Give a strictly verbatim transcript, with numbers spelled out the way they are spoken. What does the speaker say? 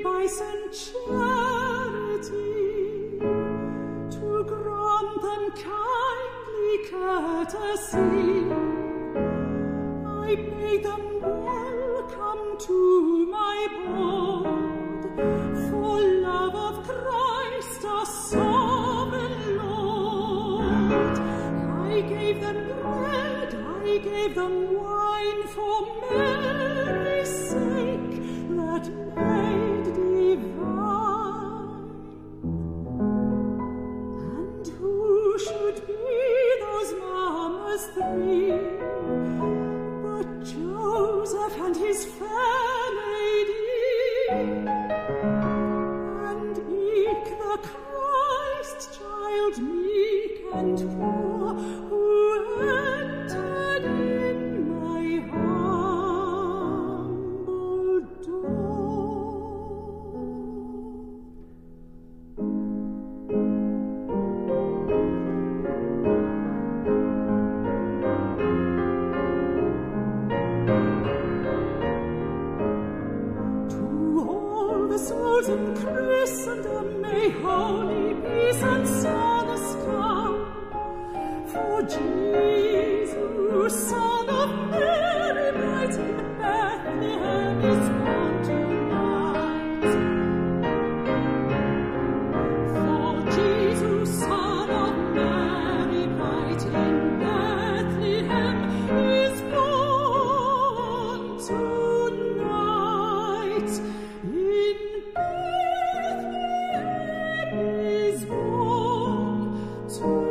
device and charity, to grant them kindly courtesy. I bade them welcome to my board, for love of Christ our sovereign Lord. I gave them bread, I gave them wine for Mary's sake, that maid divine. And who should be those mammas three, but Joseph and his fair lady, and eke the Christ child meek and poor, who entered in my humble door. To all the souls in Christendom may holy peace and solace come, for Jesus, Son of Mary, bright in Bethlehem is born tonight. For Jesus, Son of Mary, bright in Bethlehem is born tonight. In Bethlehem is born tonight.